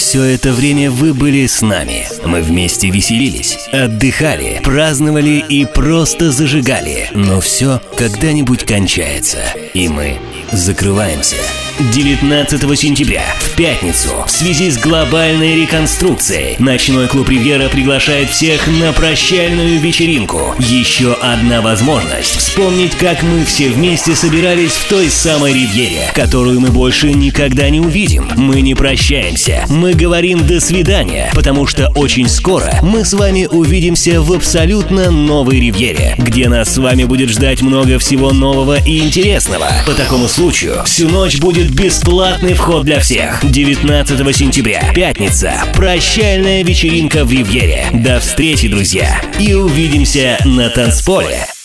все это время вы были с нами. Мы вместе веселились, отдыхали, праздновали и просто зажигали. Но все когда-нибудь кончается, и мы закрываемся. 19 сентября, в пятницу, в связи с глобальной реконструкцией, ночной клуб «Ривьера» приглашает всех на прощальную вечеринку. Еще одна возможность вспомнить, как мы все вместе собирались в той самой «Ривьере», которую мы больше никогда не увидим. Мы не прощаемся, мы говорим «до свидания», потому что очень скоро мы с вами увидимся в абсолютно новой «Ривьере», где нас с вами будет ждать много всего нового и интересного. По такому случаю всю ночь будет бесплатный вход для всех. 19 сентября, пятница, прощальная вечеринка в «Ривьере». До встречи, друзья, и увидимся на танцполе.